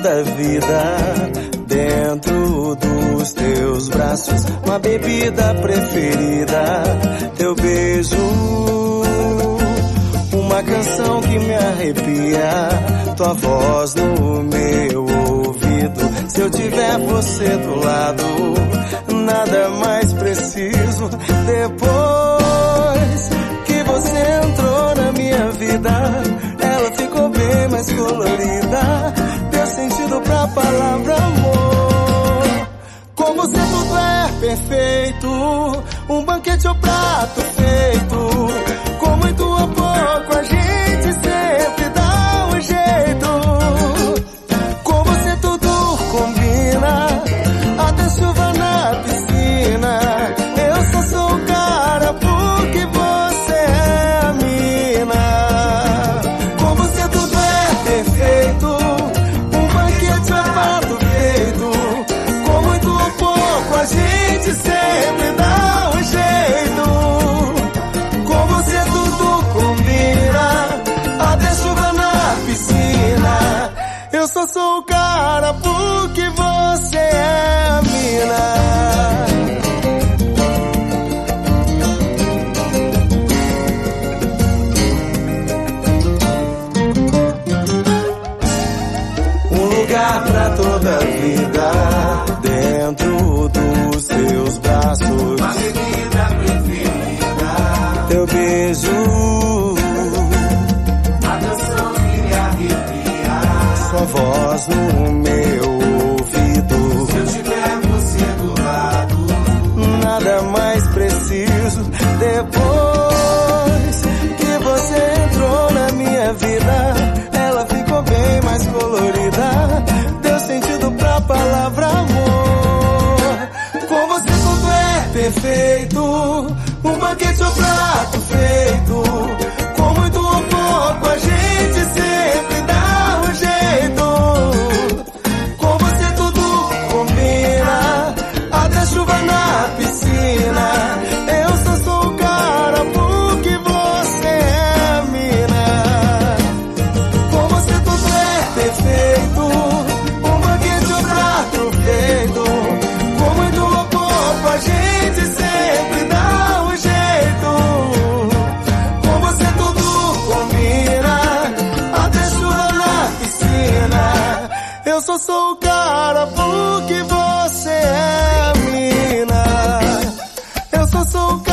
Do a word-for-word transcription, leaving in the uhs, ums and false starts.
toda a vida dentro dos teus braços. Uma bebida preferida, teu beijo, uma canção que me arrepia, tua voz no meu ouvido. Se eu tiver você do lado, nada mais preciso. Depois que você entrou na minha vida, ela ficou bem mais colorida, deu sentido pra palavra amor. Com você tudo é perfeito, um banquete ou prato feito, com muito ou pouco a gente sempre dá um jeito. Com você tudo combina, até chuva na piscina. Eu só sou o cara porque você é a mina. Com você tudo é perfeito, um banquete ou prato feito, com muito ou pouco a gente sempre dá um jeito. Com você tudo combina, até chuva na piscina. Eu só sou o cara porque você é a mina. Um lugar pra toda a vida dentro dos teus braços. Uma bebida preferida, teu beijo, a canção que me arrepia, sua voz no meu ouvido. Se eu tiver você do lado, nada mais preciso. Depois que você entrou na minha vida, ela ficou bem mais colorida, deu sentido pra palavra amor. Com você tudo é perfeito, um banquete ou prato feito, com muito ou pouco a gente sempre dá um jeito. Com você tudo combina, até chuva na piscina. Eu só sou o cara porque você é a mina. Com você tudo é perfeito, um banquete ou prato feito, com muito ou pouco a gente sempre dá um jeito. Com você tudo combina, até chuva na piscina. Eu só sou o cara porque você é a mina. Eu só sou o cara